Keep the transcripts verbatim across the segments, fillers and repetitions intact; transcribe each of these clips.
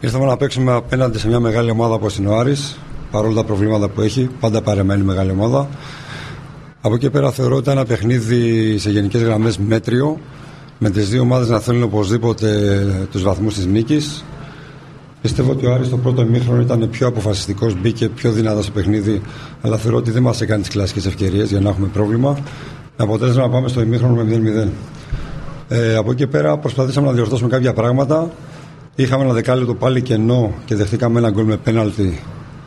Ήρθαμε να παίξουμε απέναντι σε μια μεγάλη ομάδα όπως είναι ο Άρης, παρόλα τα προβλήματα που έχει, πάντα παραμένει μεγάλη ομάδα. Από εκεί πέρα θεωρώ ότι ήταν ένα παιχνίδι σε γενικές γραμμές μέτριο, με τις δύο ομάδες να θέλουν οπωσδήποτε τους βαθμούς της νίκης. Πιστεύω ότι ο Άρης στο πρώτο ημίχρονο ήταν πιο αποφασιστικός, μπήκε πιο δυνατά στο παιχνίδι, αλλά θεωρώ ότι δεν μας έκανε τις κλασικές ευκαιρίες για να έχουμε πρόβλημα. Με αποτέλεσμα να πάμε στο ημίχρονο με μηδέν μηδέν. Ε, από εκεί πέρα προσπαθήσαμε να διορθώσουμε κάποια πράγματα. Είχαμε ένα δεκάλεπτο πάλι κενό και δεχτήκαμε ένα γκολ με πέναλτι.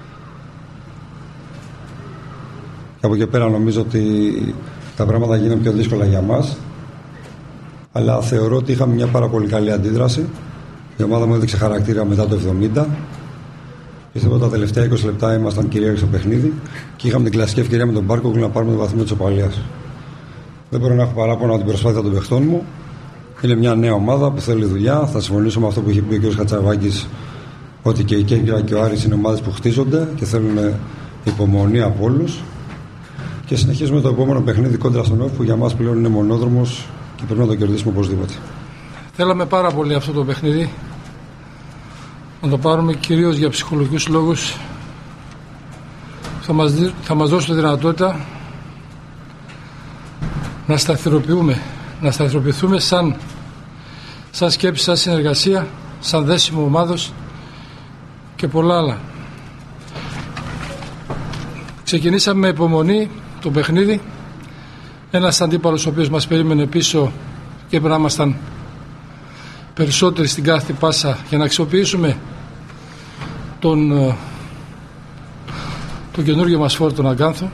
Και από εκεί πέρα νομίζω ότι τα πράγματα γίνανε πιο δύσκολα για μας. Αλλά θεωρώ ότι είχαμε μια πάρα πολύ καλή αντίδραση. Η ομάδα μου έδειξε χαρακτήρα μετά το εβδομήντα. Πιστεύω ότι τα τελευταία είκοσι λεπτά ήμασταν κυρίαρχοι στο παιχνίδι και είχαμε την κλασική ευκαιρία με τον Μπάρκο να πάρουμε το βαθμό της οπαλίας. Δεν μπορώ να έχω παράπονα από την προσπάθεια των παιχτών μου. Είναι μια νέα ομάδα που θέλει δουλειά. Θα συμφωνήσω με αυτό που είχε πει ο κ. Χατσαβάκης, ότι και η Κέρκυρα και ο Άρης είναι ομάδες που χτίζονται και θέλουν υπομονή από όλους. Και συνεχίζουμε το επόμενο παιχνίδι κόντρα στον Όφη, που για μας πλέον είναι μονόδρομος και πρέπει να το κερδίσουμε οπωσδήποτε. Θέλαμε πάρα πολύ αυτό το παιχνίδι να το πάρουμε κυρίως για ψυχολογικούς λόγους. Θα μας, θα μας δώσει τη δυνατότητα να σταθεροποιούμε, να σταθεροποιηθούμε σαν, σαν σκέψη, σαν συνεργασία, σαν δέσιμο ομάδος και πολλά άλλα. Ξεκινήσαμε με υπομονή το παιχνίδι. Ένας αντίπαλος ο οποίος μας περίμενε πίσω και έπρεπε να ήμασταν περισσότεροι στην κάθε πάσα για να αξιοποιήσουμε τον, τον καινούργιο μας φόρ, τον Αγκάνθο.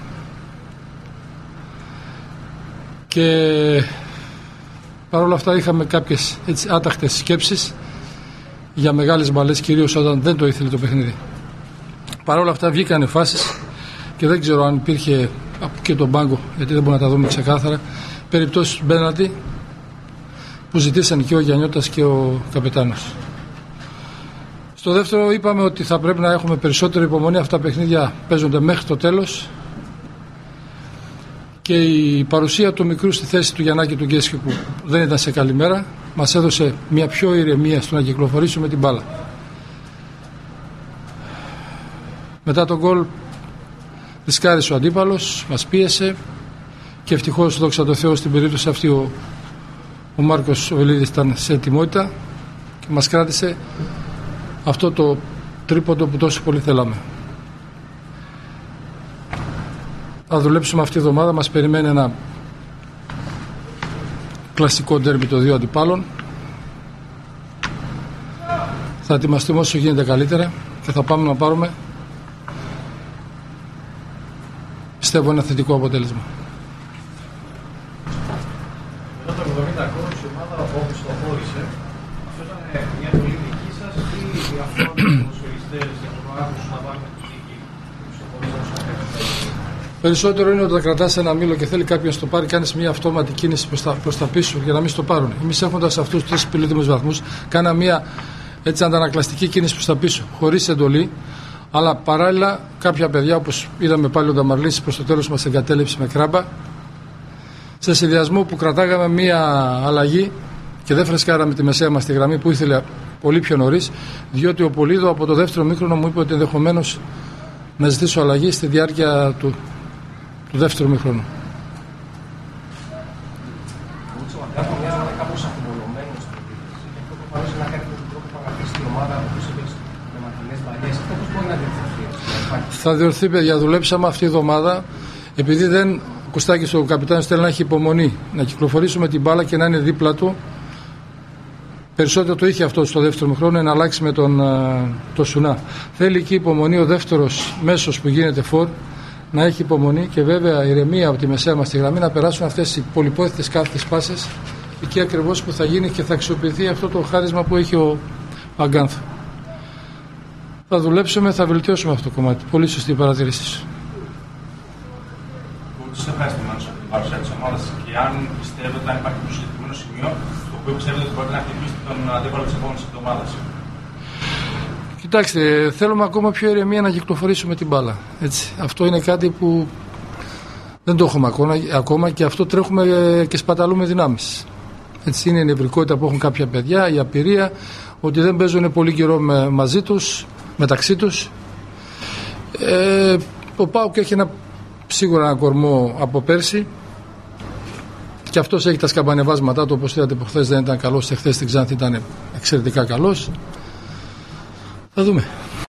Και παρόλα αυτά είχαμε κάποιες έτσι άταχτες σκέψεις για μεγάλες μπαλές, κυρίως όταν δεν το ήθελε το παιχνίδι. Παρόλα αυτά βγήκανε φάσεις και δεν ξέρω αν υπήρχε και τον πάγκο, γιατί δεν μπορούμε να τα δούμε ξεκάθαρα, περιπτώσεις του πέναλτι που ζητήσαν και ο Γιαννιώτας και ο καπετάνος. Στο δεύτερο είπαμε ότι θα πρέπει να έχουμε περισσότερη υπομονή. Αυτά τα παιχνίδια παίζονται μέχρι το τέλος και η παρουσία του μικρού στη θέση του Γιαννάκη του Γκέσχη, που δεν ήταν σε καλή μέρα, μας έδωσε μια πιο ηρεμία στο να κυκλοφορήσουμε την μπάλα. Μετά τον γκολ ρισκάρισε ο αντίπαλος, μας πίεσε και ευτυχώς, δόξα τω Θεώ, στην περίπτωση αυτή ο, ο Μάρκος ο Βελίδης ήταν σε ετοιμότητα και μας κράτησε αυτό το τρίποντο που τόσο πολύ θέλαμε. Θα δουλέψουμε αυτή τη εβδομάδα. Μας περιμένει ένα κλασικό ντέρμπι των δύο αντιπάλων. Θα ετοιμαστούμε όσο γίνεται καλύτερα και θα πάμε να πάρουμε, πιστεύω, ένα θετικό αποτέλεσμα. Μετά το εβδομήντα χρόνια η ομάδα όπως το χώρισε, αυτό ήταν μια πολύ δική σας ή αυτό είναι οι ποδοσφαιριστές για τον άκουσο να βάλουν τη δική στο χώρισε όσο έκανε? Περισσότερο είναι ότι θα κρατάς ένα μήλο και θέλει κάποιος να το πάρει, κάνεις μια αυτόματη κίνηση προς τα, προς τα πίσω για να μην στο πάρουν. Εμείς έχοντας αυτούς τους τρεις πολύτιμους βαθμούς, κάνα μια έτσι αντανακλαστική κίνηση προς τα πίσω, χωρίς εντολή. Αλλά παράλληλα κάποια παιδιά, όπως είδαμε πάλι ο Νταμαρλής προς το τέλος μας εγκατέλειψε με κράμπα, σε συνδυασμό που κρατάγαμε μία αλλαγή και δεν φρεσκάραμε τη μεσαία μας τη γραμμή που ήθελε πολύ πιο νωρίς, διότι ο Πολύδο από το δεύτερο μήχρονο μου είπε ότι ενδεχομένως να ζητήσω αλλαγή στη διάρκεια του, του δεύτερου μήχρονου. Θα διορθεί, παιδιά, δουλέψαμε αυτή η εβδομάδα. Επειδή δεν, ο Κωστάκης ο καπιτάνος θέλει να έχει υπομονή, να κυκλοφορήσουμε την μπάλα και να είναι δίπλα του. Περισσότερο το είχε αυτό στο δεύτερο χρόνο, να αλλάξει με τον το Σουνά. Θέλει εκεί υπομονή ο δεύτερος μέσος που γίνεται φορ, να έχει υπομονή και βέβαια ηρεμία από τη μεσαία μας τη γραμμή, να περάσουν αυτές οι πολυπόθητες κάθετες πάσες εκεί ακριβώς που θα γίνει και θα αξιοποιηθεί αυτό το χάρισμα που έχει ο Αγκάνθο. Θα δουλέψουμε, θα βελτιώσουμε αυτό το κομμάτι. Πολύ σωστή η παρατήρηση σου. Πολύ σας ευχαριστημένος από την παρουσία της ομάδας και αν πιστεύετε ότι υπάρχει κάποιο συγκεκριμένο σημείο στο οποίο πιστεύετε ότι μπορείτε να χτυπήσετε τον αντίπαλο της επόμενης εβδομάδας? Κοιτάξτε, θέλουμε ακόμα πιο ηρεμία να κυκλοφορήσουμε την μπάλα. Έτσι. Αυτό είναι κάτι που δεν το έχουμε ακόμα και αυτό τρέχουμε και σπαταλούμε δυνάμεις. Έτσι είναι η νευρικότητα που έχουν κάποια παιδιά, η απειρία, ότι δεν παίζουν πολύ καιρό με, μαζί τους, μεταξύ τους. Ε, ο ΠΑΟΚ έχει ένα, σίγουρα ένα κορμό από πέρσι και αυτός έχει τα σκαμπανεβάσματά του, όπως είδατε που χθες δεν ήταν καλός, χθες στην Ξάνθη ήταν εξαιρετικά καλός. Θα δούμε.